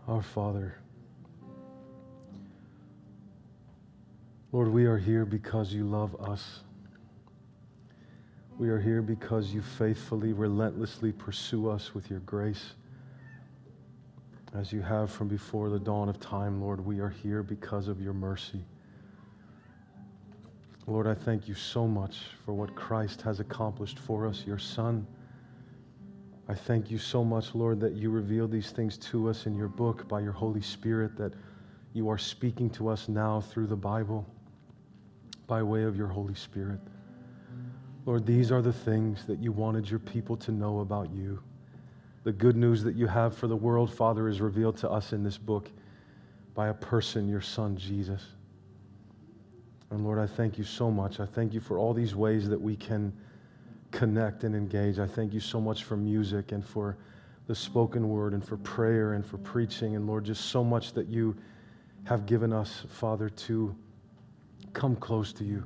Our Father, Lord, we are here because you love us. We are here because you faithfully, relentlessly pursue us with your grace. As you have from before the dawn of time, Lord, we are here because of your mercy. Lord, I thank you so much for what Christ has accomplished for us, your Son. I thank you so much, Lord, that you reveal these things to us in your book by your Holy Spirit, that you are speaking to us now through the Bible by way of your Holy Spirit. Lord, these are the things that you wanted your people to know about you. The good news that you have for the world, Father, is revealed to us in this book by a person, your Son, Jesus. And Lord, I thank you so much. I thank you for all these ways that we can connect and engage. I thank you so much for music and for the spoken word and for prayer and for preaching. And Lord, just so much that you have given us, Father, to come close to you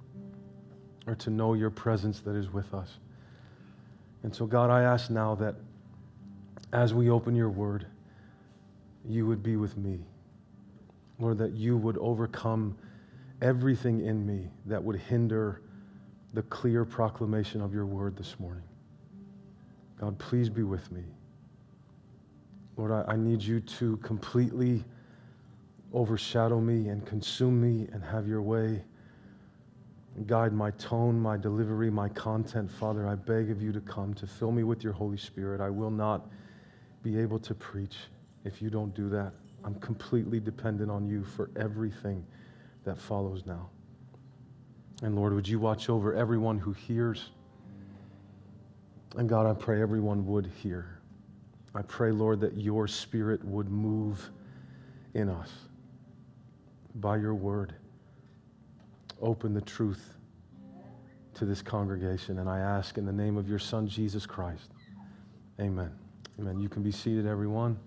or to know your presence that is with us. And so, God, I ask now that as we open your word, you would be with me. Lord, that you would overcome everything in me that would hinder the clear proclamation of your word this morning. God, please be with me. Lord, I need you to completely overshadow me and consume me and have your way. Guide my tone, my delivery, my content. Father, I beg of you to come to fill me with your Holy Spirit. I will not be able to preach if you don't do that. I'm completely dependent on you for everything that follows now. And Lord, would you watch over everyone who hears? And God, I pray everyone would hear. I pray, Lord, that your Spirit would move in us by your word. Open the truth to this congregation. And I ask in the name of your Son, Jesus Christ. Amen. Amen. You can be seated, everyone.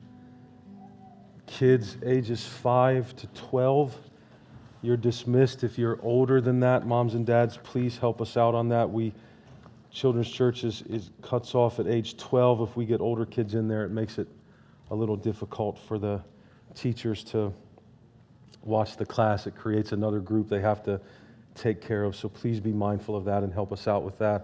Kids ages 5 to 12. You're dismissed. If you're older than that, moms and dads, please help us out on that. Children's Church cuts off at age 12. If we get older kids in there, it makes it a little difficult for the teachers to watch the class. It creates another group they have to take care of. So please be mindful of that and help us out with that.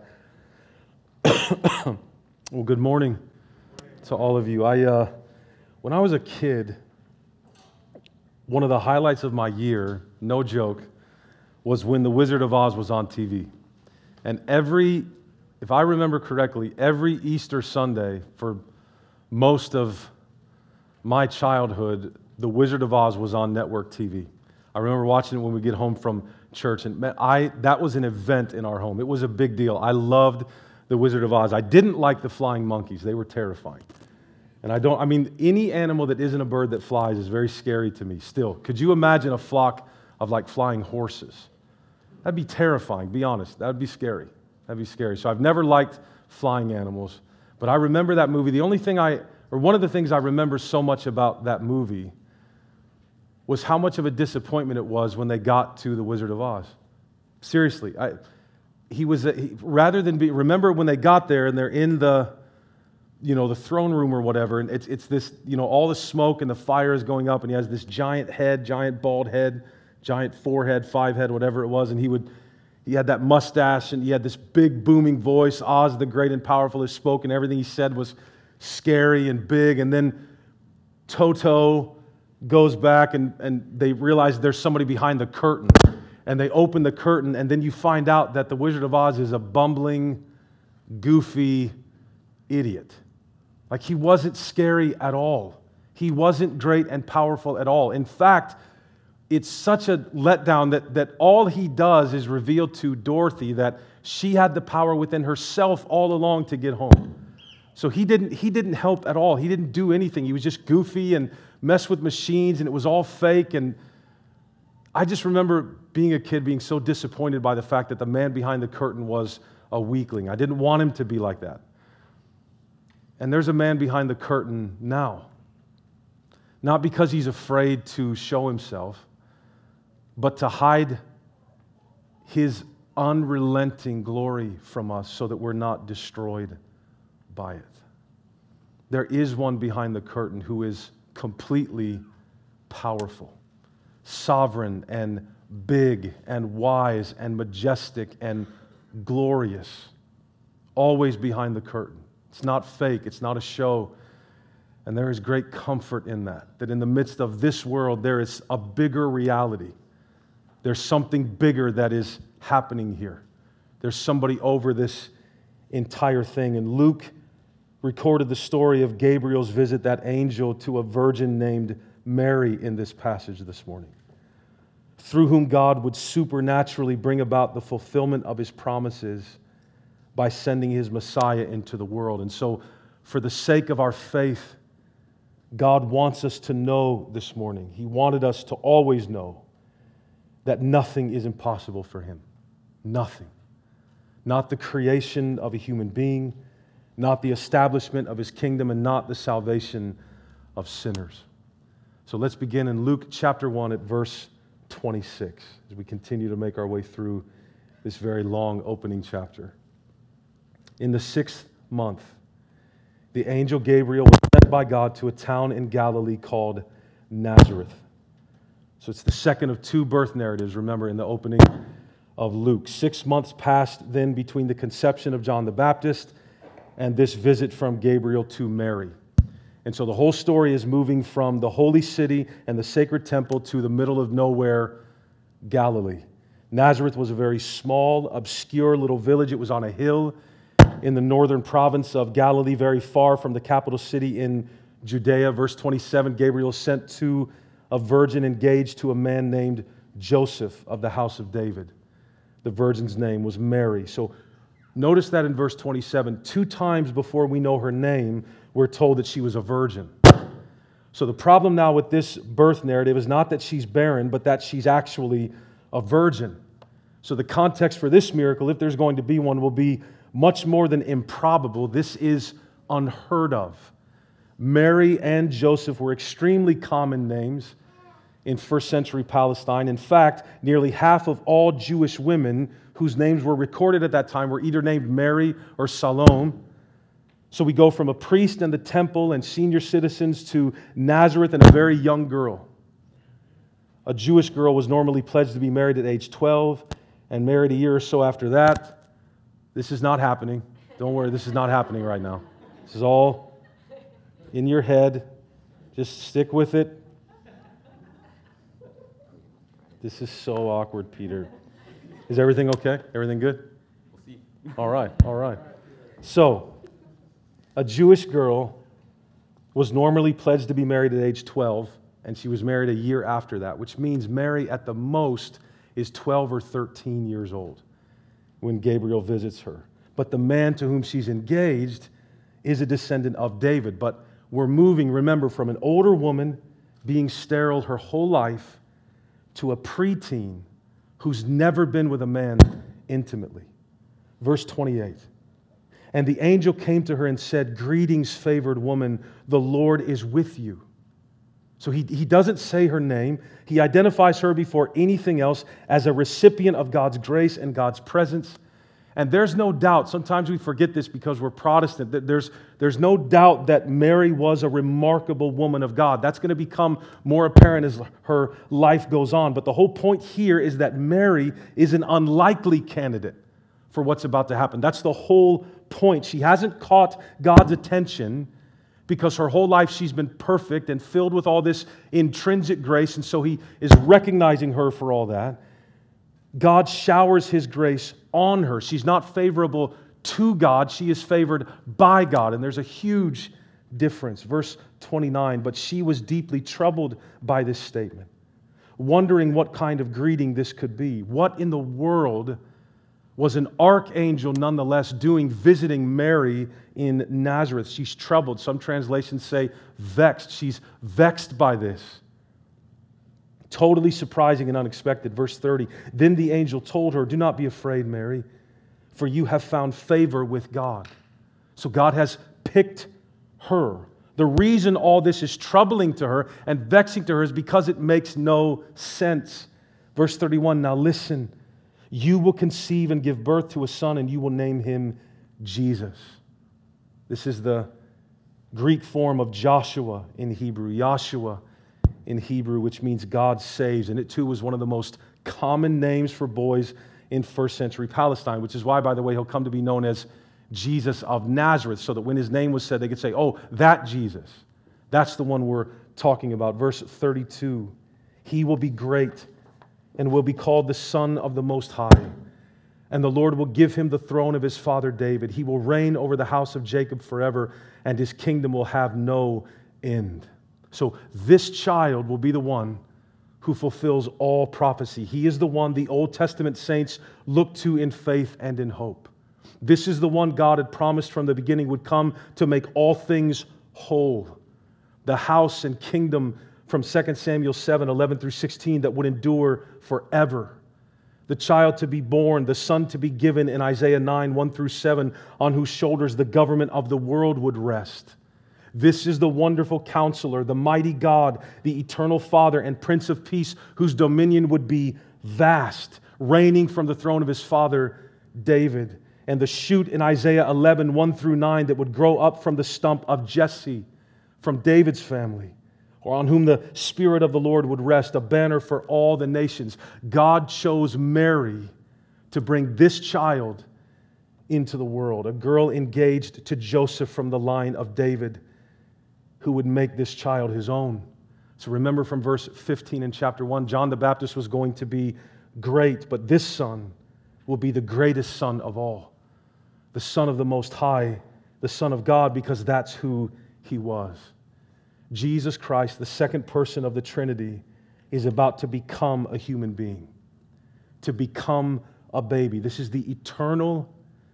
Well, good morning to all of you. When I was a kid, one of the highlights of my year, no joke, was when The Wizard of Oz was on TV. And if I remember correctly, every Easter Sunday for most of my childhood, The Wizard of Oz was on network TV. I remember watching it when we get home from church, and that was an event in our home. It was a big deal. I loved The Wizard of Oz. I didn't like the flying monkeys. They were terrifying. And any animal that isn't a bird that flies is very scary to me still. Could you imagine a flock of like flying horses? That'd be terrifying, be honest. That would be scary. That'd be scary. So I've never liked flying animals. But I remember that movie. One of the things I remember so much about that movie was how much of a disappointment it was when they got to The Wizard of Oz. Seriously. Remember when they got there and they're in the throne room or whatever, and it's this, all the smoke and the fire is going up, and he has this giant head, giant bald head, giant forehead, 5 head, whatever it was, and he had that mustache, and he had this big booming voice. Oz the Great and Powerful has spoken. Everything he said was scary and big, and then Toto goes back, and they realize there's somebody behind the curtain, and they open the curtain, and then you find out that the Wizard of Oz is a bumbling, goofy idiot. Like, he wasn't scary at all. He wasn't great and powerful at all. In fact, it's such a letdown that all he does is reveal to Dorothy that she had the power within herself all along to get home. So he didn't help at all. He didn't do anything. He was just goofy and messed with machines, and it was all fake. And I just remember being a kid being so disappointed by the fact that the man behind the curtain was a weakling. I didn't want him to be like that. And there's a man behind the curtain now. Not because he's afraid to show himself, but to hide his unrelenting glory from us so that we're not destroyed by it. There is one behind the curtain who is completely powerful, sovereign and big and wise and majestic and glorious, always behind the curtain. It's not fake, it's not a show. And there is great comfort in that in the midst of this world, there is a bigger reality. There's something bigger that is happening here. There's somebody over this entire thing. And Luke recorded the story of Gabriel's visit, that angel, to a virgin named Mary in this passage this morning, through whom God would supernaturally bring about the fulfillment of His promises by sending His Messiah into the world. And so, for the sake of our faith, God wants us to know this morning, He wanted us to always know that nothing is impossible for Him. Nothing. Not the creation of a human being, not the establishment of His kingdom, and not the salvation of sinners. So let's begin in Luke chapter 1 at verse 26 as we continue to make our way through this very long opening chapter. In the 6th month, the angel Gabriel was sent by God to a town in Galilee called Nazareth. So it's the second of two birth narratives, remember, in the opening of Luke. 6 months passed then between the conception of John the Baptist and this visit from Gabriel to Mary. And so the whole story is moving from the holy city and the sacred temple to the middle of nowhere, Galilee. Nazareth was a very small, obscure little village. It was on a hill in the northern province of Galilee, very far from the capital city in Judea. Verse 27, Gabriel sent to a virgin engaged to a man named Joseph of the house of David. The virgin's name was Mary. So notice that in verse 27, 2 times before we know her name, we're told that she was a virgin. So the problem now with this birth narrative is not that she's barren, but that she's actually a virgin. So the context for this miracle, if there's going to be one, will be much more than improbable. This is unheard of. Mary and Joseph were extremely common names in first century Palestine. In fact, nearly half of all Jewish women whose names were recorded at that time were either named Mary or Salome. So we go from a priest and the temple and senior citizens to Nazareth and a very young girl. A Jewish girl was normally pledged to be married at age 12 and married a year or so after that. This is not happening. Don't worry, this is not happening right now. This is all in your head. Just stick with it. This is so awkward, Peter. Is everything okay? Everything good? We'll see. All right. So, a Jewish girl was normally pledged to be married at age 12, and she was married a year after that, which means Mary at the most is 12 or 13 years old when Gabriel visits her. But the man to whom she's engaged is a descendant of David. But we're moving, remember, from an older woman being sterile her whole life to a preteen who's never been with a man intimately. Verse 28. And the angel came to her and said, "Greetings, favored woman, the Lord is with you." So he doesn't say her name. He identifies her before anything else as a recipient of God's grace and God's presence. And there's no doubt, sometimes we forget this because we're Protestant, that there's no doubt that Mary was a remarkable woman of God. That's going to become more apparent as her life goes on. But the whole point here is that Mary is an unlikely candidate for what's about to happen. That's the whole point. She hasn't caught God's attention because her whole life she's been perfect and filled with all this intrinsic grace, and so He is recognizing her for all that. God showers His grace on her. She's not favorable to God, she is favored by God, and there's a huge difference. Verse 29, but she was deeply troubled by this statement, wondering what kind of greeting this could be. What in the world was an archangel nonetheless doing visiting Mary in Nazareth? She's troubled. Some translations say vexed. She's vexed by this. Totally surprising and unexpected. Verse 30, then the angel told her, "Do not be afraid, Mary, for you have found favor with God." So God has picked her. The reason all this is troubling to her and vexing to her is because it makes no sense. Verse 31, now listen. You will conceive and give birth to a son, and you will name him Jesus. This is the Greek form of Joshua in Hebrew, Yahshua in Hebrew, which means God saves. And it too was one of the most common names for boys in first century Palestine, which is why, by the way, he'll come to be known as Jesus of Nazareth, so that when his name was said, they could say, oh, that Jesus. That's the one we're talking about. Verse 32, he will be great and will be called the Son of the Most High. And the Lord will give him the throne of his father David. He will reign over the house of Jacob forever, and his kingdom will have no end. So this child will be the one who fulfills all prophecy. He is the one the Old Testament saints look to in faith and in hope. This is the one God had promised from the beginning would come to make all things whole. The house and kingdom from 2 Samuel 7, 11 through 16 that would endure forever. The child to be born, the son to be given in Isaiah 9, 1 through 7, on whose shoulders the government of the world would rest. This is the wonderful counselor, the mighty God, the eternal Father and Prince of Peace, whose dominion would be vast, reigning from the throne of his father David. And the shoot in Isaiah 11, 1 through 9, that would grow up from the stump of Jesse, from David's family, or on whom the Spirit of the Lord would rest, a banner for all the nations. God chose Mary to bring this child into the world, a girl engaged to Joseph from the line of David, who would make this child his own. So remember from verse 15 in chapter 1, John the Baptist was going to be great, but this son will be the greatest son of all, the Son of the Most High, the Son of God, because that's who he was. Jesus Christ, the second person of the Trinity, is about to become a human being, to become a baby. This is the eternal,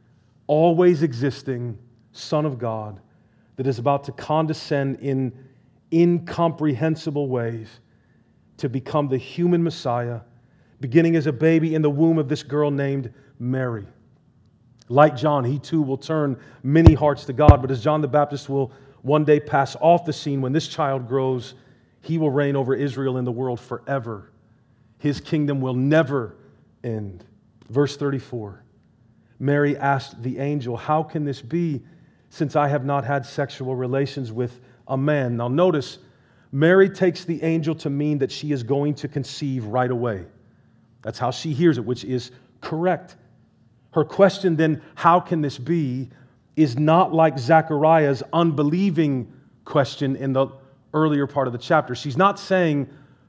always existing Son of God that is about to condescend in incomprehensible ways to become the human Messiah, beginning as a baby in the womb of this girl named Mary. Like John, he too will turn many hearts to God, but as John the Baptist will one day pass off the scene, when this child grows, he will reign over Israel and the world forever. His kingdom will never end. Verse 34, Mary asked the angel, "How can this be, since I have not had sexual relations with a man?" Now notice, Mary takes the angel to mean that she is going to conceive right away. That's how she hears it, which is correct. Her question then, how can this be, is not like Zechariah's unbelieving question in the earlier part of the chapter. She's not saying,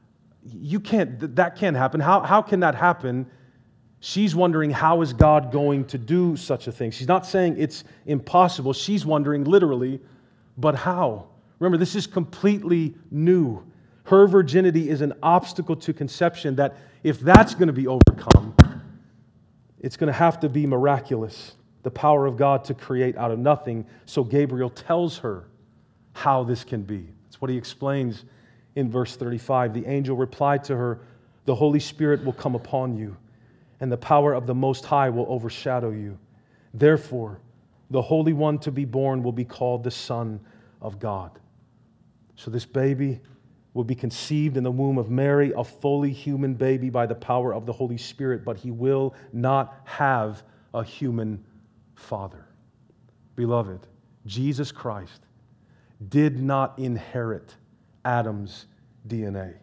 that can't happen. How can that happen? She's wondering, how is God going to do such a thing? She's not saying it's impossible. She's wondering literally, but how? Remember, this is completely new. Her virginity is an obstacle to conception that if that's going to be overcome, it's going to have to be miraculous. The power of God to create out of nothing. So Gabriel tells her how this can be. That's what he explains in verse 35. The angel replied to her, "The Holy Spirit will come upon you, and the power of the Most High will overshadow you. Therefore, the Holy One to be born will be called the Son of God." So this baby will be conceived in the womb of Mary, a fully human baby by the power of the Holy Spirit, but he will not have a human father. Beloved, Jesus Christ did not inherit Adam's DNA.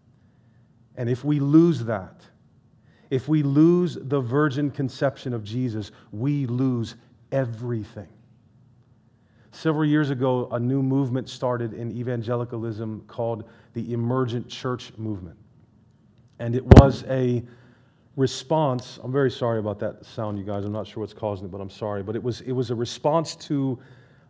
And if we lose that, if we lose the virgin conception of Jesus, we lose everything. Several years ago, a new movement started in evangelicalism called the Emergent Church Movement. And it was a response. I'm very sorry about that sound, you guys. I'm not sure what's causing it, but I'm sorry. But it was a response to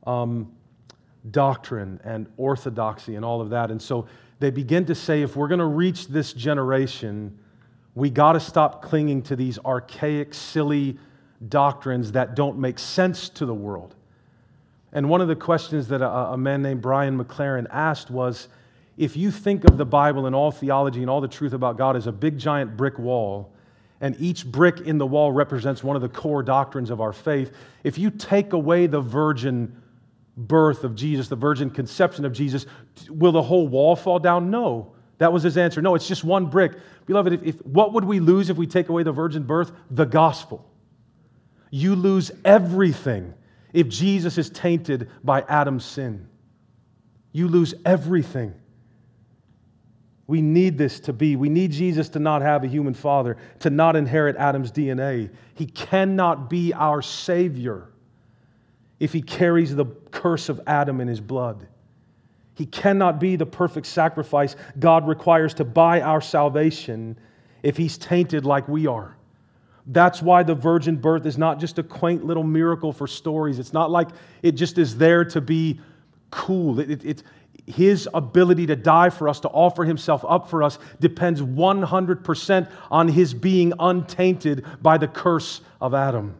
doctrine and orthodoxy and all of that. And so they begin to say, if we're going to reach this generation, we got to stop clinging to these archaic, silly doctrines that don't make sense to the world. And one of the questions that a man named Brian McLaren asked was, if you think of the Bible and all theology and all the truth about God as a big giant brick wall, and each brick in the wall represents one of the core doctrines of our faith, if you take away the virgin birth of Jesus, the virgin conception of Jesus, will the whole wall fall down? No. That was his answer. No, it's just one brick. Beloved, what would we lose if we take away the virgin birth? The gospel. You lose everything if Jesus is tainted by Adam's sin. You lose everything. We need this to be. We need Jesus to not have a human father, to not inherit Adam's DNA. He cannot be our Savior if he carries the curse of Adam in his blood. He cannot be the perfect sacrifice God requires to buy our salvation if he's tainted like we are. That's why the virgin birth is not just a quaint little miracle for stories. It's not like it just is there to be cool. His ability to die for us, to offer himself up for us, depends 100% on his being untainted by the curse of Adam.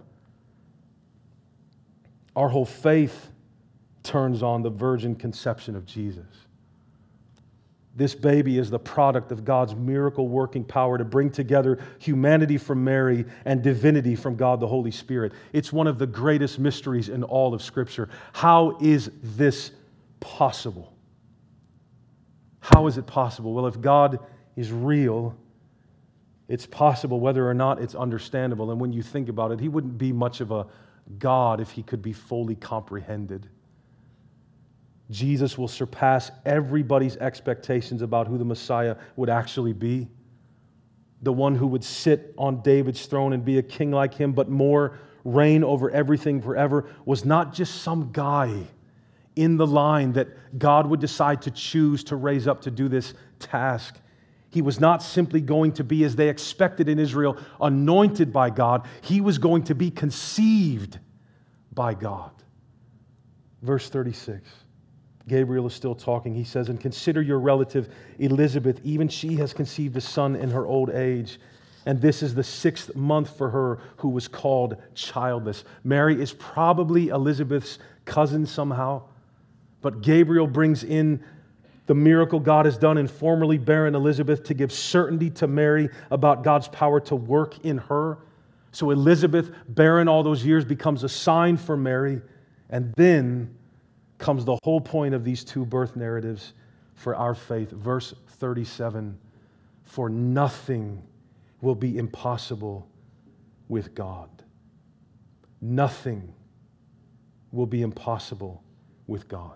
Our whole faith turns on the virgin conception of Jesus. This baby is the product of God's miracle working power to bring together humanity from Mary and divinity from God the Holy Spirit. It's one of the greatest mysteries in all of Scripture. How is this possible? How is it possible? Well, if God is real, it's possible whether or not it's understandable. And when you think about it, he wouldn't be much of a God if he could be fully comprehended. Jesus will surpass everybody's expectations about who the Messiah would actually be. The one who would sit on David's throne and be a king like him, but more, reign over everything forever, was not just some guy in the line that God would decide to choose to raise up to do this task. He was not simply going to be, as they expected in Israel, anointed by God. He was going to be conceived by God. Verse 36. Gabriel is still talking. He says, "And consider your relative Elizabeth. Even she has conceived a son in her old age. And this is the 6th month for her who was called childless." Mary is probably Elizabeth's cousin somehow. But Gabriel brings in the miracle God has done in formerly barren Elizabeth to give certainty to Mary about God's power to work in her. So Elizabeth, barren all those years, becomes a sign for Mary. And then comes the whole point of these two birth narratives for our faith. Verse 37, "For nothing will be impossible with God." Nothing will be impossible with God.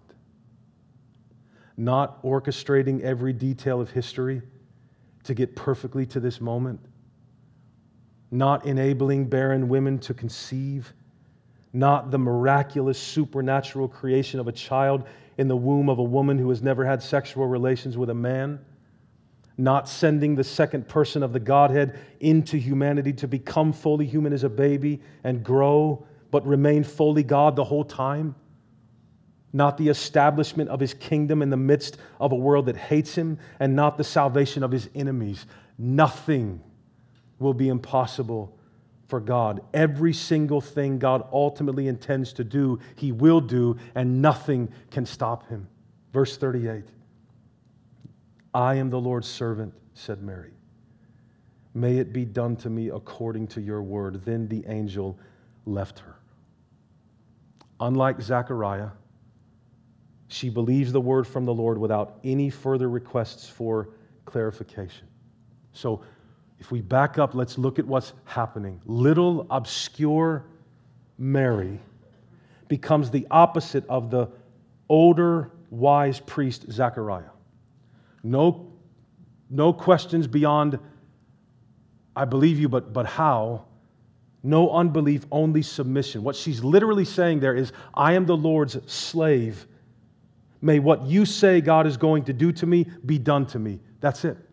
Not orchestrating every detail of history to get perfectly to this moment. Not enabling barren women to conceive. Not the miraculous supernatural creation of a child in the womb of a woman who has never had sexual relations with a man. Not sending the second person of the Godhead into humanity to become fully human as a baby and grow, but remain fully God the whole time. Not the establishment of his kingdom in the midst of a world that hates him, and not the salvation of his enemies. Nothing will be impossible for God. Every single thing God ultimately intends to do, he will do, and nothing can stop him. Verse 38, "I am the Lord's servant," said Mary. "May it be done to me according to your word." Then the angel left her. Unlike Zechariah, she believes the word from the Lord without any further requests for clarification. So, if we back up, let's look at what's happening. Little, obscure Mary becomes the opposite of the older, wise priest Zechariah. No questions beyond, "I believe you, but how?" No unbelief, only submission. What she's literally saying there is, "I am the Lord's slave. May what you say God is going to do to me be done to me." That's it.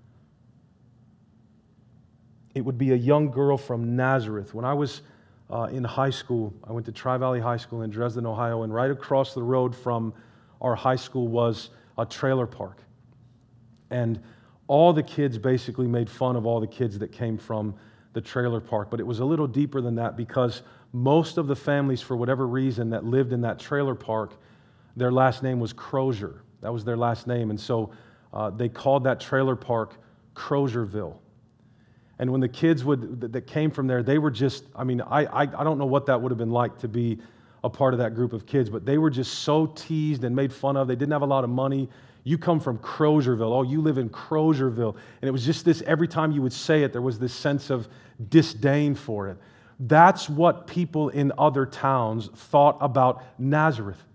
It would be a young girl from Nazareth. When I was in high school, I went to Tri-Valley High School in Dresden, Ohio, and right across the road from our high school was a trailer park. And all the kids basically made fun of all the kids that came from the trailer park. But it was a little deeper than that, because most of the families, for whatever reason, that lived in that trailer park, their last name was Crozier. That was their last name. And so they called that trailer park Crozierville. And when the kids that came from there, they were just, I don't know what that would have been like to be a part of that group of kids, but they were just so teased and made fun of. They didn't have a lot of money. You come from Crozierville. Oh, you live in Crozierville. And it was just this, every time you would say it, there was this sense of disdain for it. That's what people in other towns thought about Nazareth.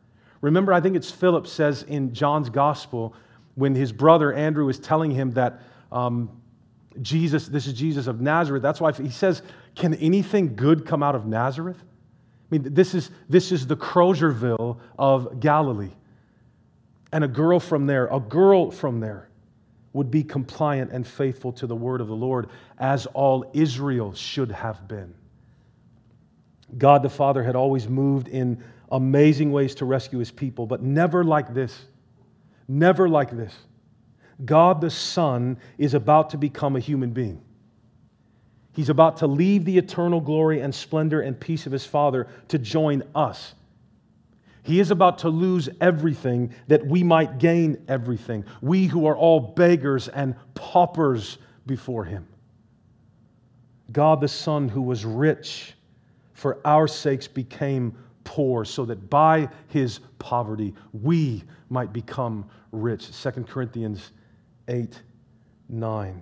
Remember, I think it's Philip says in John's gospel, when his brother Andrew is telling him that this is Jesus of Nazareth, that's why he says, can anything good come out of Nazareth? I mean, this is the Crozierville of Galilee. And a girl from there would be compliant and faithful to the word of the Lord, as all Israel should have been. God the Father had always moved in amazing ways to rescue His people, but never like this. Never like this. God the Son is about to become a human being. He's about to leave the eternal glory and splendor and peace of His Father to join us. He is about to lose everything that we might gain everything. We who are all beggars and paupers before Him. God the Son, who was rich, for our sakes became poor, so that by His poverty we might become rich. 2 Corinthians 8:9.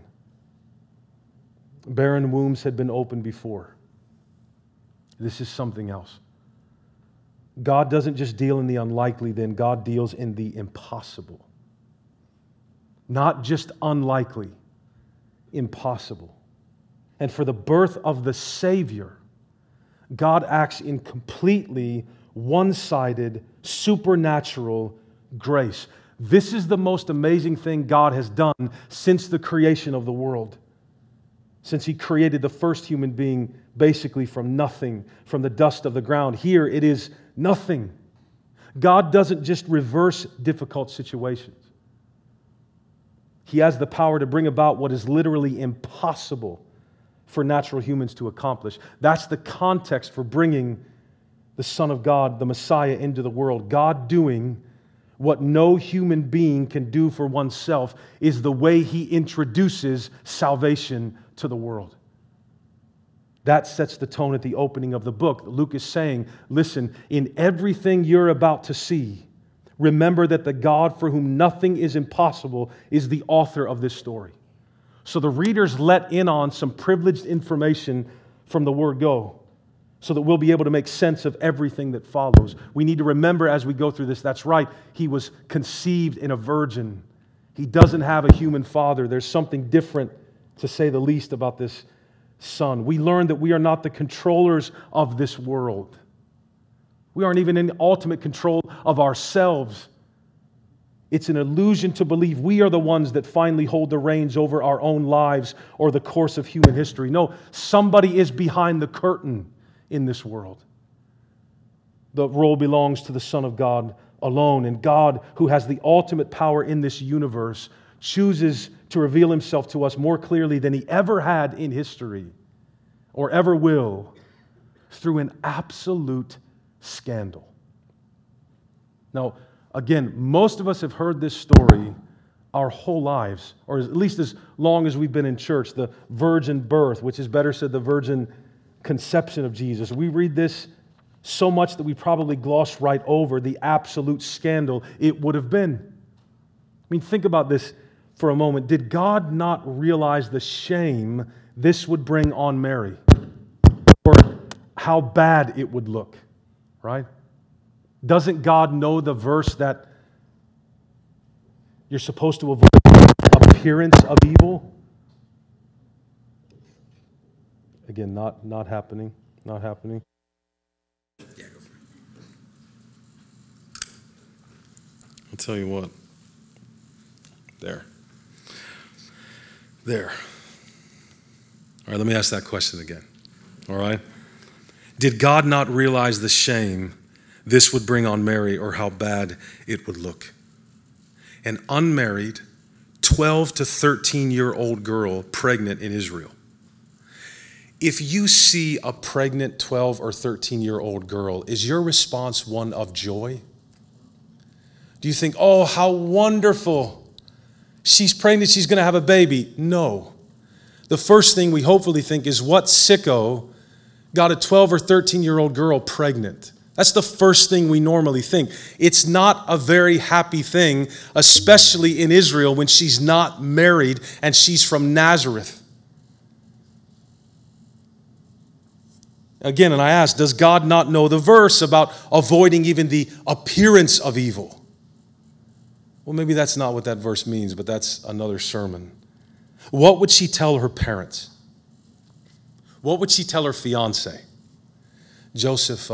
Barren wombs had been opened before. This is something else. God doesn't just deal in the unlikely, then God deals in the impossible. Not just unlikely, impossible. And for the birth of the Savior, God acts in completely one-sided, supernatural grace. This is the most amazing thing God has done since the creation of the world. Since He created the first human being basically from nothing, from the dust of the ground. Here it is nothing. God doesn't just reverse difficult situations. He has the power to bring about what is literally impossible for natural humans to accomplish. That's the context for bringing the Son of God, the Messiah, into the world. God doing what no human being can do for oneself is the way He introduces salvation to the world. That sets the tone at the opening of the book. Luke is saying, listen, in everything you're about to see, remember that the God for whom nothing is impossible is the author of this story. So the readers let in on some privileged information from the word go, so that we'll be able to make sense of everything that follows. We need to remember as we go through this, that's right, He was conceived in a virgin. He doesn't have a human father. There's something different, to say the least, about this Son. We learn that we are not the controllers of this world. We aren't even in ultimate control of ourselves. It's an illusion to believe we are the ones that finally hold the reins over our own lives or the course of human history. No, somebody is behind the curtain in this world. The role belongs to the Son of God alone, and God, who has the ultimate power in this universe, chooses to reveal Himself to us more clearly than He ever had in history or ever will through an absolute scandal. Now, again, most of us have heard this story our whole lives, or at least as long as we've been in church, the virgin birth, which is better said, the virgin conception of Jesus. We read this so much that we probably gloss right over the absolute scandal it would have been. I mean, think about this for a moment. Did God not realize the shame this would bring on Mary? Or how bad it would look, right? Doesn't God know the verse that you're supposed to avoid appearance of evil? Again, not happening. Not happening. Yeah, go for it. I'll tell you what. There. All right, let me ask that question again. All right? Did God not realize the shame this would bring on Mary, or how bad it would look? An unmarried 12 to 13-year-old girl pregnant in Israel. If you see a pregnant 12 or 13-year-old girl, is your response one of joy? Do you think, oh, how wonderful, she's pregnant, she's going to have a baby? No. The first thing we hopefully think is, what sicko got a 12 or 13-year-old girl pregnant? That's the first thing we normally think. It's not a very happy thing, especially in Israel when she's not married and she's from Nazareth. Again, and I ask, does God not know the verse about avoiding even the appearance of evil? Well, maybe that's not what that verse means, but that's another sermon. What would she tell her parents? What would she tell her fiance? Joseph,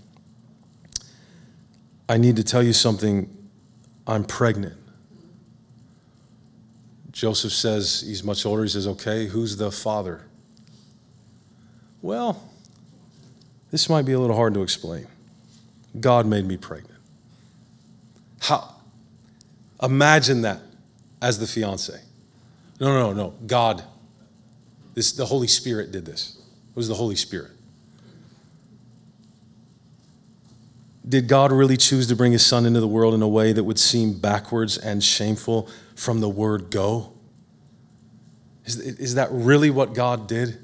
I need to tell you something. I'm pregnant. Joseph says, he's much older. He says, okay, who's the father? Well, this might be a little hard to explain. God made me pregnant. How? Imagine that as the fiance. No. God, the Holy Spirit did this. It was the Holy Spirit. Did God really choose to bring his son into the world in a way that would seem backwards and shameful from the word go? Is that really what God did?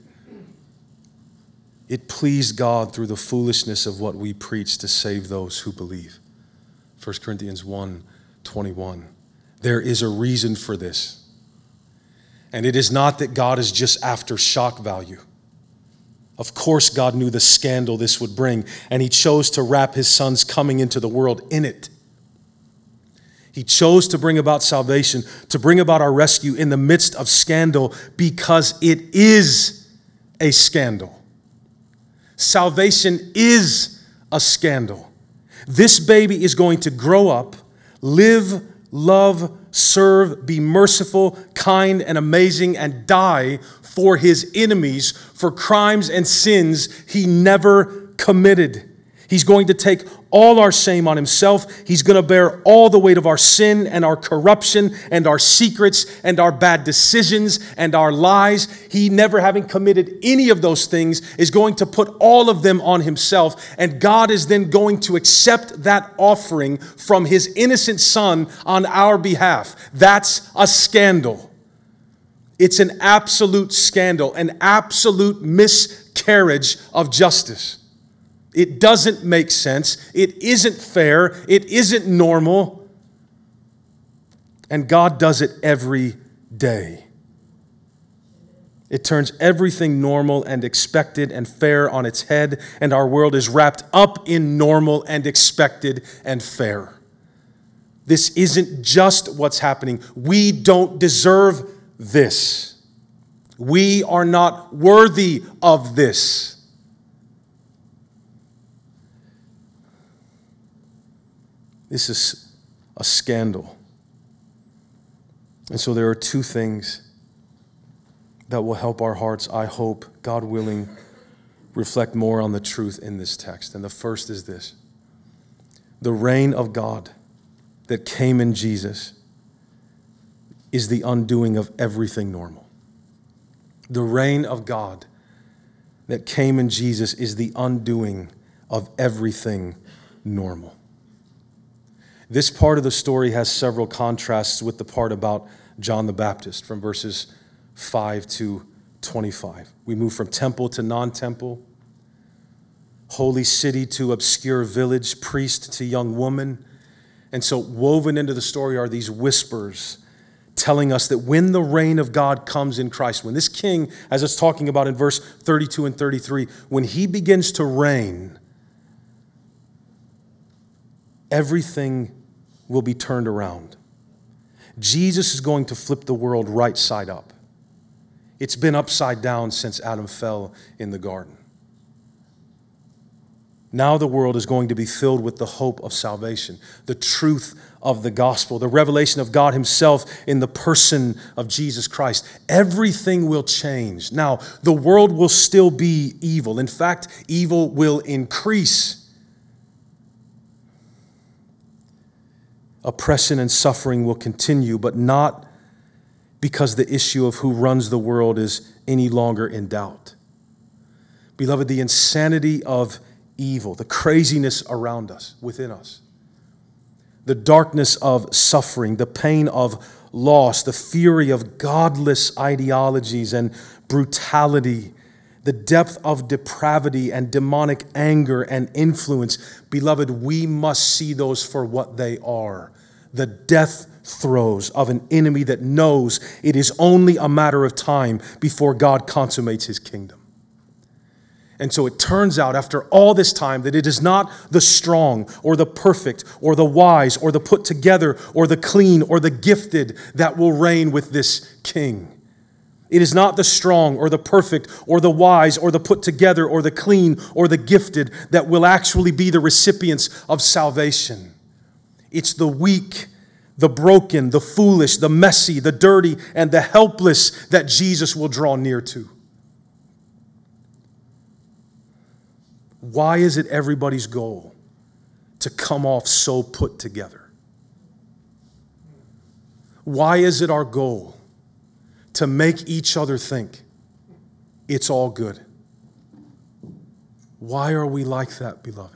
It pleased God through the foolishness of what we preach to save those who believe. 1 Corinthians 1:21. There is a reason for this. And it is not that God is just after shock value. Of course, God knew the scandal this would bring, and he chose to wrap his son's coming into the world in it. He chose to bring about salvation, to bring about our rescue in the midst of scandal, because it is a scandal. Salvation is a scandal. This baby is going to grow up, live, love, serve, be merciful, kind, and amazing, and die for his enemies for crimes and sins he never committed. He's going to take all our shame on himself. He's going to bear all the weight of our sin and our corruption and our secrets and our bad decisions and our lies. He, never having committed any of those things, is going to put all of them on himself. And God is then going to accept that offering from his innocent son on our behalf. That's a scandal. It's an absolute scandal, an absolute miscarriage of justice. It doesn't make sense. It isn't fair. It isn't normal. And God does it every day. It turns everything normal and expected and fair on its head, and our world is wrapped up in normal and expected and fair. This isn't just what's happening. We don't deserve this. We are not worthy of this. This is a scandal. And so there are two things that will help our hearts, I hope, God willing, reflect more on the truth in this text. And the first is this: the reign of God that came in Jesus is the undoing of everything normal. The reign of God that came in Jesus is the undoing of everything normal. This part of the story has several contrasts with the part about John the Baptist from verses 5 to 25. We move from temple to non-temple, holy city to obscure village, priest to young woman. And so woven into the story are these whispers telling us that when the reign of God comes in Christ, when this king, as it's talking about in verse 32 and 33, when he begins to reign, everything will be turned around. Jesus is going to flip the world right side up. It's been upside down since Adam fell in the garden. Now the world is going to be filled with the hope of salvation, the truth of the gospel, the revelation of God himself in the person of Jesus Christ. Everything will change. Now, the world will still be evil. In fact, evil will increase. Oppression and suffering will continue, but not because the issue of who runs the world is any longer in doubt. Beloved, the insanity of evil, the craziness around us, within us, the darkness of suffering, the pain of loss, the fury of godless ideologies and brutality, the depth of depravity and demonic anger and influence. Beloved, we must see those for what they are: the death throes of an enemy that knows it is only a matter of time before God consummates his kingdom. And so it turns out after all this time that it is not the strong or the perfect or the wise or the put together or the clean or the gifted that will reign with this king. It is not the strong or the perfect or the wise or the put together or the clean or the gifted that will actually be the recipients of salvation. It's the weak, the broken, the foolish, the messy, the dirty, and the helpless that Jesus will draw near to. Why is it everybody's goal to come off so put together? Why is it our goal to make each other think it's all good? Why are we like that, beloved?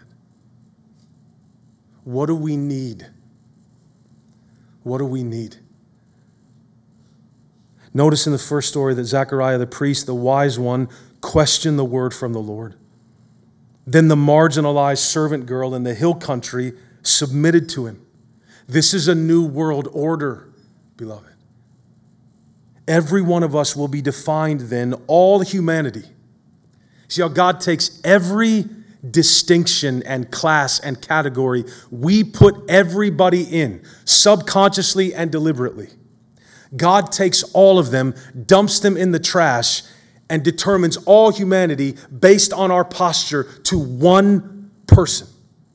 What do we need? What do we need? Notice in the first story that Zechariah the priest, the wise one, questioned the word from the Lord. Then the marginalized servant girl in the hill country submitted to him. This is a new world order, beloved. Every one of us will be defined then, all humanity. See how God takes every distinction and class and category, we put everybody in, subconsciously and deliberately. God takes all of them, dumps them in the trash, and determines all humanity based on our posture to one person.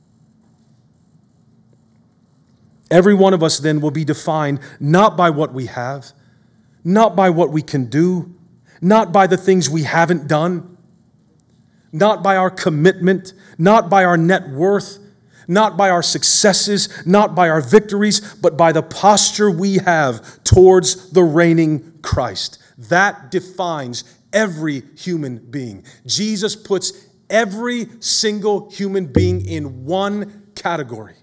Every one of us then will be defined not by what we have, not by what we can do, not by the things we haven't done, not by our commitment, not by our net worth, not by our successes, not by our victories, but by the posture we have towards the reigning Christ. That defines every human being. Jesus puts every single human being in one category.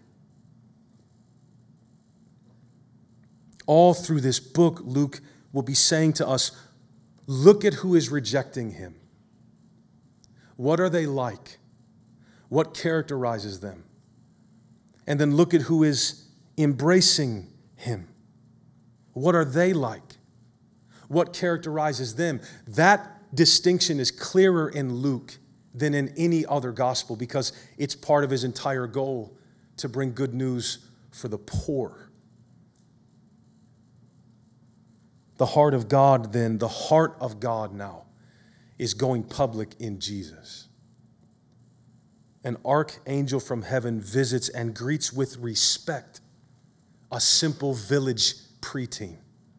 All through this book, Luke will be saying to us, look at who is rejecting him. What are they like? What characterizes them? And then look at who is embracing him. What are they like? What characterizes them? That distinction is clearer in Luke than in any other gospel because it's part of his entire goal to bring good news for the poor. The heart of God then, the heart of God now, is going public in Jesus. An archangel from heaven visits and greets with respect a simple village preteen.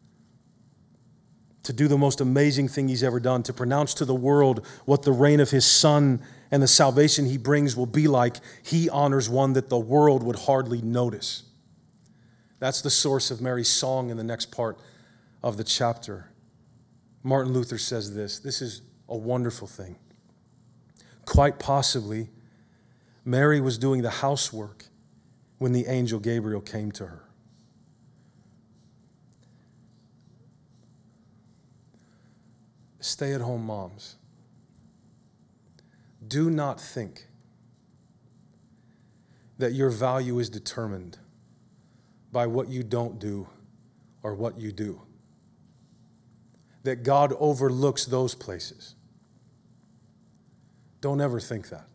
To do the most amazing thing he's ever done, to pronounce to the world what the reign of his Son and the salvation he brings will be like, he honors one that the world would hardly notice. That's the source of Mary's song in the next part of the chapter. Martin Luther says this is a wonderful thing. Quite possibly, Mary was doing the housework when the angel Gabriel came to her. Stay-at-home moms, do not think that your value is determined by what you don't do or what you do. That God overlooks those places. Don't ever think that.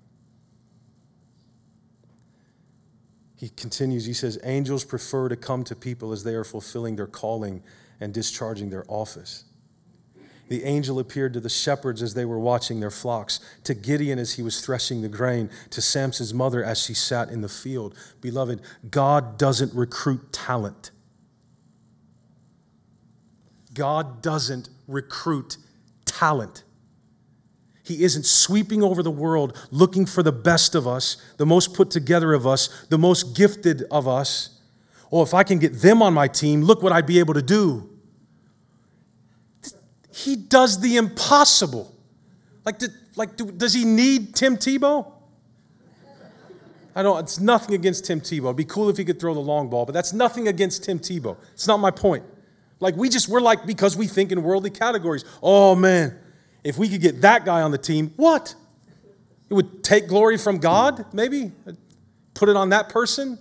He continues, he says, angels prefer to come to people as they are fulfilling their calling and discharging their office. The angel appeared to the shepherds as they were watching their flocks, to Gideon as he was threshing the grain, to Samson's mother as she sat in the field. Beloved, God doesn't recruit talent. God doesn't recruit talent. He isn't sweeping over the world looking for the best of us, the most put together of us, the most gifted of us. Oh, if I can get them on my team, look what I'd be able to do. He does the impossible. Does he need Tim Tebow? It's nothing against Tim Tebow. It'd be cool if he could throw the long ball, but that's nothing against Tim Tebow. It's not my point. We're like, because we think in worldly categories. Oh man, if we could get that guy on the team, what? It would take glory from God, maybe? Put it on that person?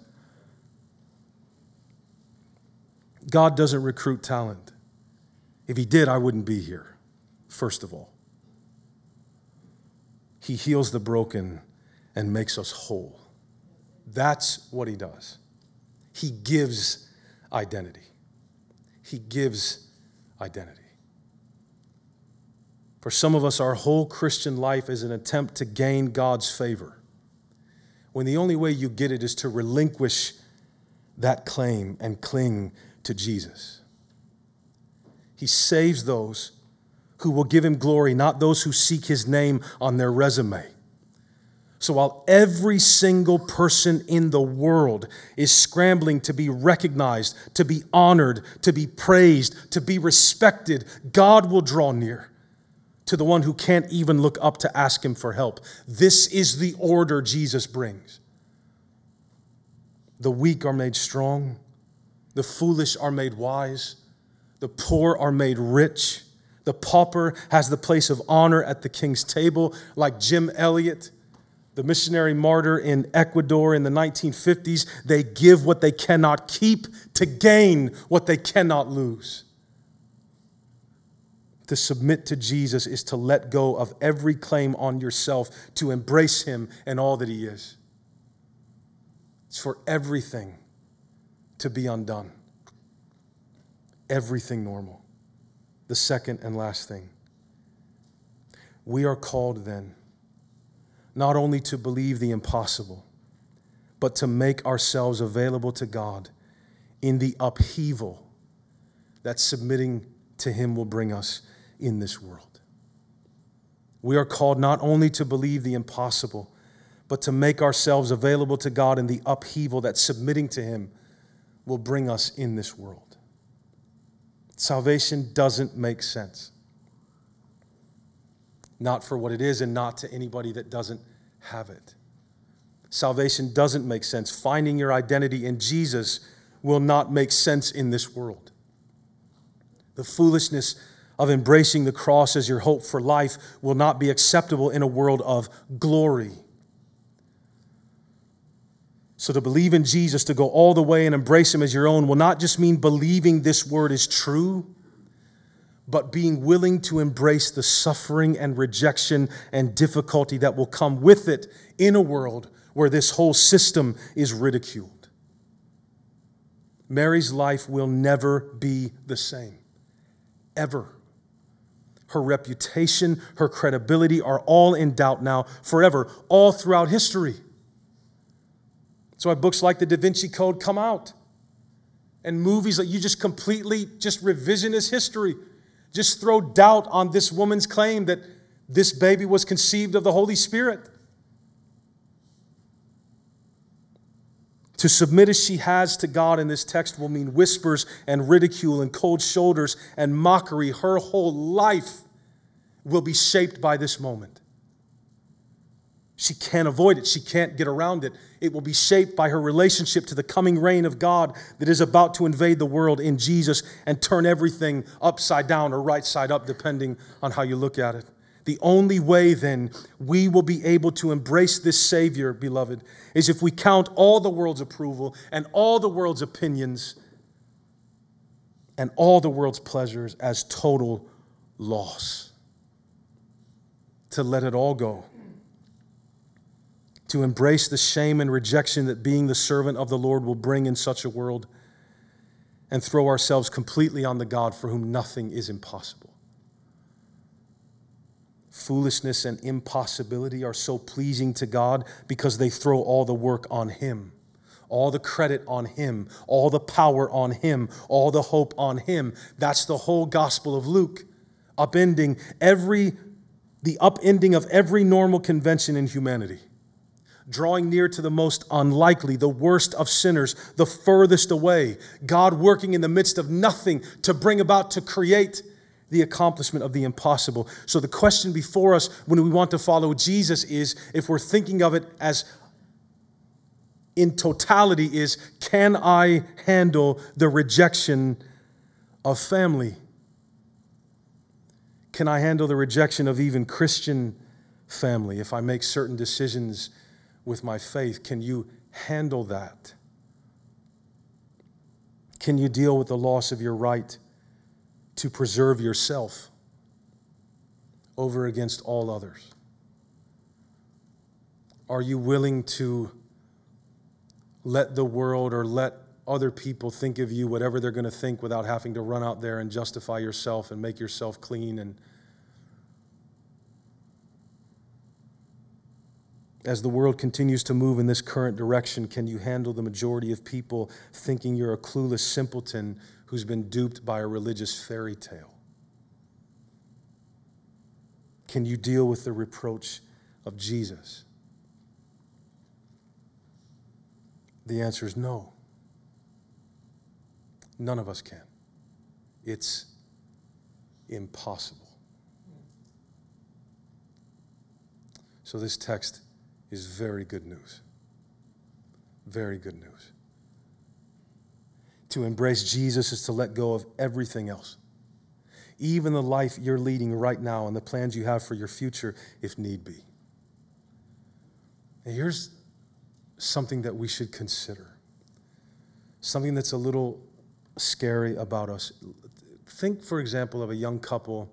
God doesn't recruit talent. If he did, I wouldn't be here, first of all. He heals the broken and makes us whole. That's what he does. He gives identity. He gives identity. For some of us, our whole Christian life is an attempt to gain God's favor, when the only way you get it is to relinquish that claim and cling to Jesus. He saves those who will give him glory, not those who seek his name on their resume. So while every single person in the world is scrambling to be recognized, to be honored, to be praised, to be respected, God will draw near to the one who can't even look up to ask him for help. This is the order Jesus brings. The weak are made strong. The foolish are made wise. The poor are made rich. The pauper has the place of honor at the king's table, like Jim Elliot, the missionary martyr in Ecuador in the 1950s. They give what they cannot keep to gain what they cannot lose. To submit to Jesus is to let go of every claim on yourself, to embrace him and all that he is. It's for everything to be undone. Everything normal. The second and last thing. We are called then not only to believe the impossible, but to make ourselves available to God in the upheaval that submitting to him will bring us in this world. We are called not only to believe the impossible, but to make ourselves available to God in the upheaval that submitting to him will bring us in this world. Salvation doesn't make sense. Not for what it is and not to anybody that doesn't have it. Salvation doesn't make sense. Finding your identity in Jesus will not make sense in this world. The foolishness of embracing the cross as your hope for life will not be acceptable in a world of glory. So to believe in Jesus, to go all the way and embrace him as your own, will not just mean believing this word is true, but being willing to embrace the suffering and rejection and difficulty that will come with it in a world where this whole system is ridiculed. Mary's life will never be the same, ever. Her reputation, her credibility are all in doubt now, forever, all throughout history. That's why books like the Da Vinci Code come out. And movies that you just completely, just revisionist history. Just throw doubt on this woman's claim that this baby was conceived of the Holy Spirit. To submit as she has to God in this text will mean whispers and ridicule and cold shoulders and mockery. Her whole life will be shaped by this moment. She can't avoid it. She can't get around it. It will be shaped by her relationship to the coming reign of God that is about to invade the world in Jesus and turn everything upside down or right side up, depending on how you look at it. The only way, then, we will be able to embrace this Savior, beloved, is if we count all the world's approval and all the world's opinions and all the world's pleasures as total loss. To let it all go. To embrace the shame and rejection that being the servant of the Lord will bring in such a world, and throw ourselves completely on the God for whom nothing is impossible. Foolishness and impossibility are so pleasing to God because they throw all the work on Him, all the credit on Him, all the power on Him, all the hope on Him. That's the whole Gospel of Luke, the upending of every normal convention in humanity. Drawing near to the most unlikely, the worst of sinners, the furthest away. God working in the midst of nothing to bring about, to create the accomplishment of the impossible. So the question before us when we want to follow Jesus is, if we're thinking of it as in totality, is, can I handle the rejection of family? Can I handle the rejection of even Christian family if I make certain decisions with my faith? Can you handle that? Can you deal with the loss of your right to preserve yourself over against all others? Are you willing to let the world or let other people think of you whatever they're going to think without having to run out there and justify yourself and make yourself clean? And as the world continues to move in this current direction, can you handle the majority of people thinking you're a clueless simpleton who's been duped by a religious fairy tale? Can you deal with the reproach of Jesus? The answer is no. None of us can. It's impossible. So this text is very good news. Very good news. To embrace Jesus is to let go of everything else. Even the life you're leading right now and the plans you have for your future, if need be. And here's something that we should consider. Something that's a little scary about us. Think, for example, of a young couple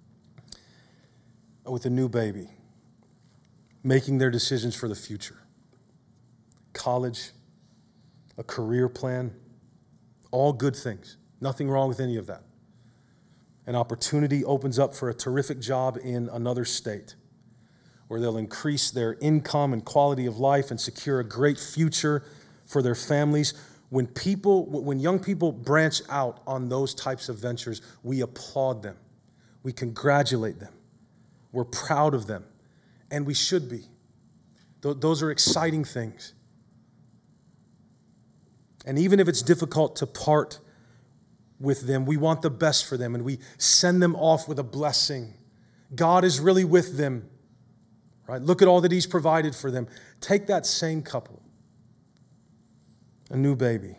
with a new baby making their decisions for the future. College, a career plan, all good things. Nothing wrong with any of that. An opportunity opens up for a terrific job in another state where they'll increase their income and quality of life and secure a great future for their families. When young people branch out on those types of ventures, we applaud them. We congratulate them. We're proud of them. And we should be. Those are exciting things. And even if it's difficult to part with them, we want the best for them, and we send them off with a blessing. God is really with them. Right? Look at all that He's provided for them. Take that same couple, a new baby,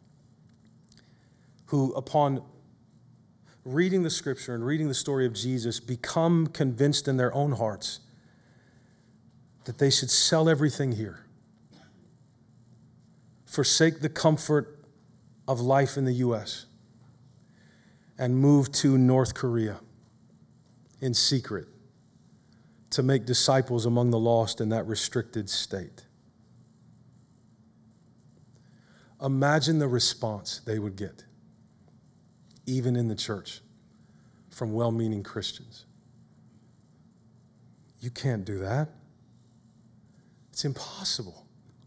who upon reading the Scripture and reading the story of Jesus become convinced in their own hearts that they should sell everything here, forsake the comfort of life in the U.S., and move to North Korea in secret to make disciples among the lost in that restricted state. Imagine the response they would get, even in the church, from well-meaning Christians. You can't do that. It's impossible.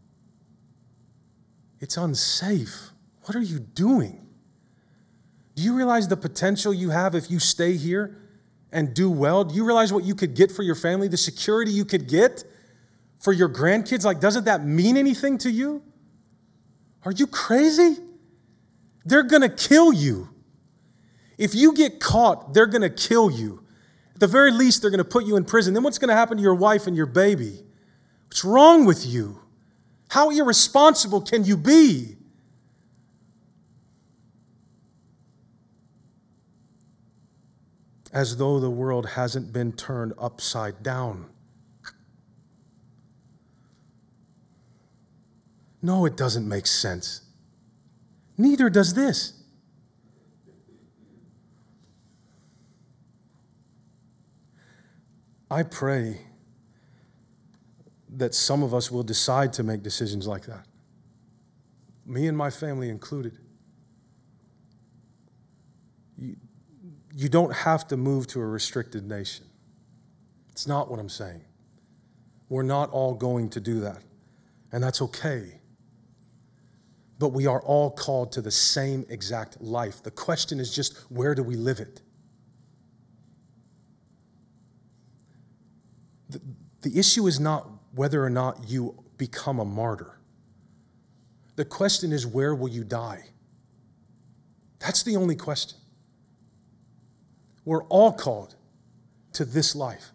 It's unsafe. What are you doing? Do you realize the potential you have if you stay here and do well? Do you realize what you could get for your family, the security you could get for your grandkids? Like, doesn't that mean anything to you? Are you crazy? They're going to kill you. If you get caught, they're going to kill you. At the very least, they're going to put you in prison. Then what's going to happen to your wife and your baby? What's wrong with you? How irresponsible can you be? As though the world hasn't been turned upside down. No, it doesn't make sense. Neither does this. I pray that some of us will decide to make decisions like that. Me and my family included. You don't have to move to a restricted nation. It's not what I'm saying. We're not all going to do that, and that's okay. But we are all called to the same exact life. The question is just, where do we live it? The issue is not whether or not you become a martyr. The question is, where will you die? That's the only question. We're all called to this life,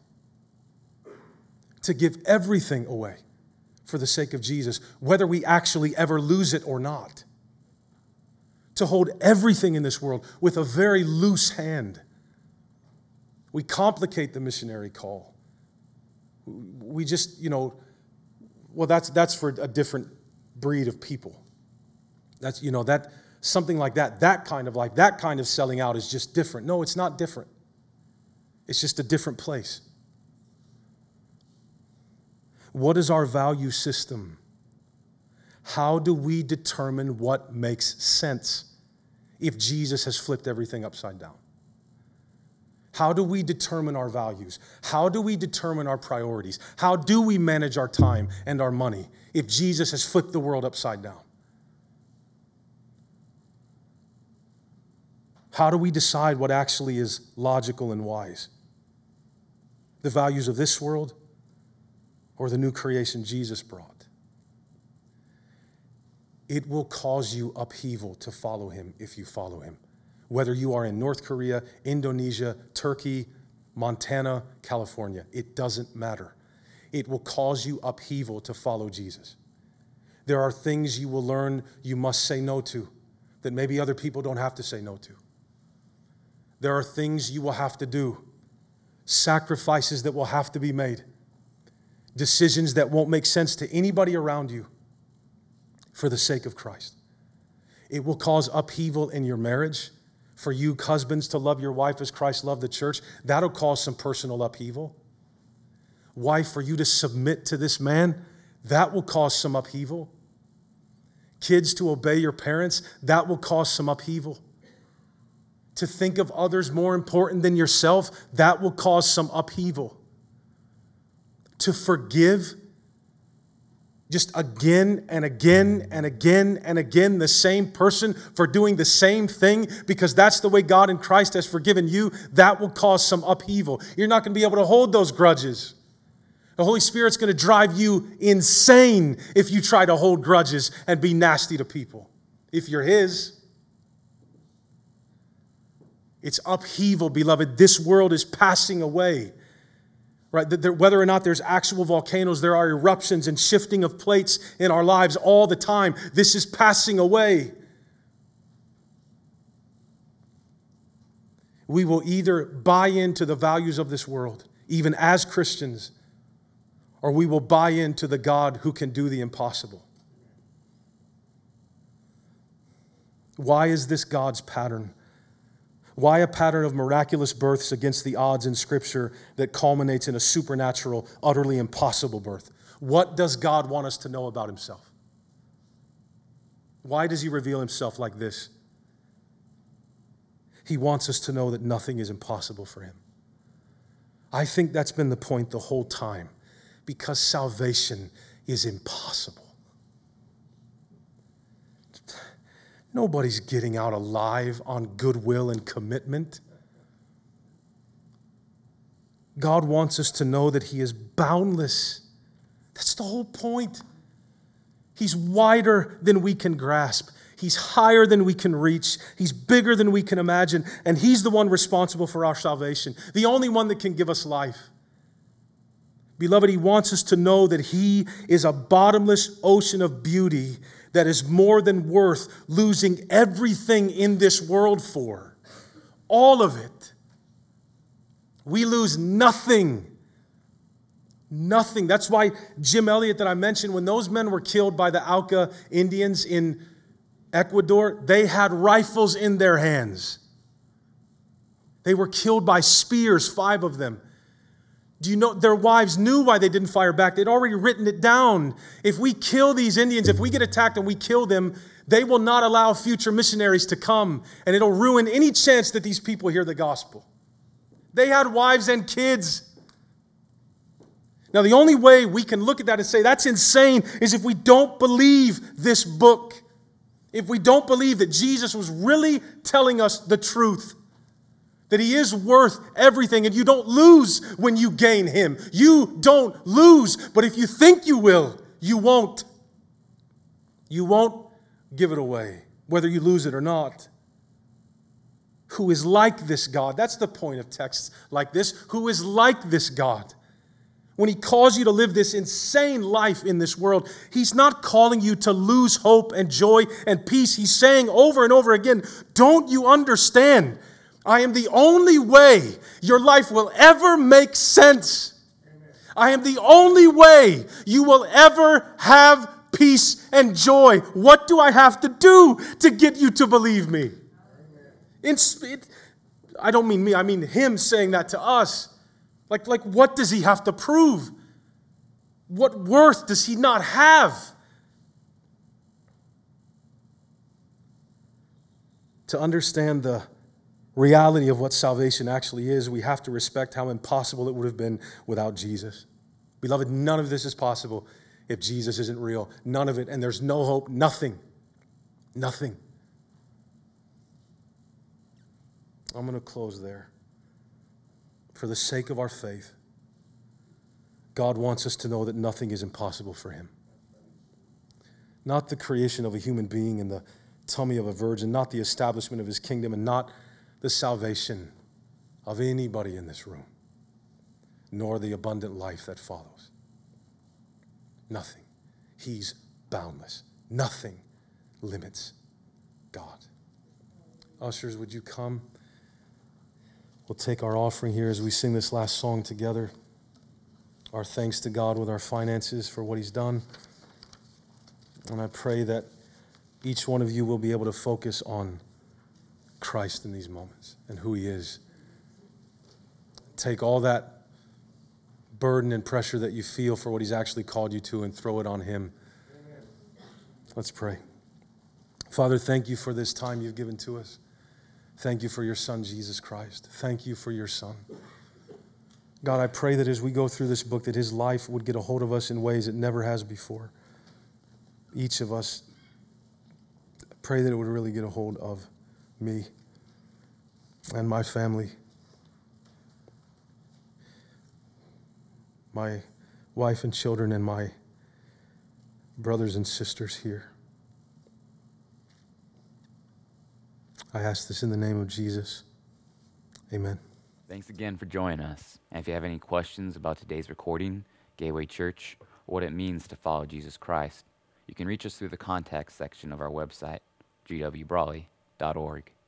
to give everything away for the sake of Jesus, whether we actually ever lose it or not. To hold everything in this world with a very loose hand. We complicate the missionary call. We just, well, that's for a different breed of people. That's, that something like that kind of selling out is just different. No, it's not different. It's just a different place. What is our value system? How do we determine what makes sense if Jesus has flipped everything upside down? How do we determine our values? How do we determine our priorities? How do we manage our time and our money if Jesus has flipped the world upside down? How do we decide what actually is logical and wise? The values of this world or the new creation Jesus brought? It will cause you upheaval to follow him if you follow him. Whether you are in North Korea, Indonesia, Turkey, Montana, California, it doesn't matter. It will cause you upheaval to follow Jesus. There are things you will learn you must say no to that maybe other people don't have to say no to. There are things you will have to do, sacrifices that will have to be made, decisions that won't make sense to anybody around you for the sake of Christ. It will cause upheaval in your marriage. For you husbands to love your wife as Christ loved the church, that'll cause some personal upheaval. Wife, for you to submit to this man, that will cause some upheaval. Kids, to obey your parents, that will cause some upheaval. To think of others more important than yourself, that will cause some upheaval. To forgive just again and again and again and again the same person for doing the same thing because that's the way God in Christ has forgiven you, that will cause some upheaval. You're not going to be able to hold those grudges. The Holy Spirit's going to drive you insane if you try to hold grudges and be nasty to people. If you're his. It's upheaval, beloved. This world is passing away. Right? Whether or not there's actual volcanoes, there are eruptions and shifting of plates in our lives all the time. This is passing away. We will either buy into the values of this world, even as Christians, or we will buy into the God who can do the impossible. Why is this God's pattern? Why a pattern of miraculous births against the odds in Scripture that culminates in a supernatural, utterly impossible birth? What does God want us to know about himself? Why does he reveal himself like this? He wants us to know that nothing is impossible for him. I think that's been the point the whole time, because salvation is impossible. Nobody's getting out alive on goodwill and commitment. God wants us to know that he is boundless. That's the whole point. He's wider than we can grasp. He's higher than we can reach. He's bigger than we can imagine. And he's the one responsible for our salvation, the only one that can give us life. Beloved, he wants us to know that he is a bottomless ocean of beauty that is more than worth losing everything in this world for. All of it. We lose nothing. Nothing. That's why Jim Elliot that I mentioned, when those men were killed by the Auca Indians in Ecuador, they had rifles in their hands. They were killed by spears, 5 of them. Do you know their wives knew why they didn't fire back? They'd already written it down. If we kill these Indians, if we get attacked and we kill them, they will not allow future missionaries to come, and it'll ruin any chance that these people hear the gospel. They had wives and kids. Now, the only way we can look at that and say that's insane is if we don't believe this book. If we don't believe that Jesus was really telling us the truth. That he is worth everything, and you don't lose when you gain him. You don't lose, but if you think you will, you won't. You won't give it away, whether you lose it or not. Who is like this God? That's the point of texts like this. Who is like this God? When he calls you to live this insane life in this world, he's not calling you to lose hope and joy and peace. He's saying over and over again, don't you understand? I am the only way your life will ever make sense. Amen. I am the only way you will ever have peace and joy. What do I have to do to get you to believe me? I don't mean me, I mean him saying that to us. Like what does he have to prove? What worth does he not have? To understand the reality of what salvation actually is, we have to respect how impossible it would have been without Jesus. Beloved, none of this is possible if Jesus isn't real. None of it. And there's no hope. Nothing. Nothing. I'm going to close there. For the sake of our faith, God wants us to know that nothing is impossible for him. Not the creation of a human being in the tummy of a virgin, not the establishment of his kingdom, and not the salvation of anybody in this room, nor the abundant life that follows. Nothing. He's boundless. Nothing limits God. Ushers, would you come? We'll take our offering here as we sing this last song together. Our thanks to God with our finances for what he's done. And I pray that each one of you will be able to focus on Christ in these moments and who he is. Take all that burden and pressure that you feel for what he's actually called you to and throw it on him. Amen. Let's pray. Father, thank you for this time you've given to us. Thank you for your son, Jesus Christ. Thank you for your son. God, I pray that as we go through this book, that his life would get a hold of us in ways it never has before. Each of us, pray that it would really get a hold of me and my family, my wife and children, and my brothers and sisters here. I ask this in the name of Jesus. Amen. Thanks again for joining us. And if you have any questions about today's recording, Gateway Church, or what it means to follow Jesus Christ, you can reach us through the contact section of our website, gwbrawley.org.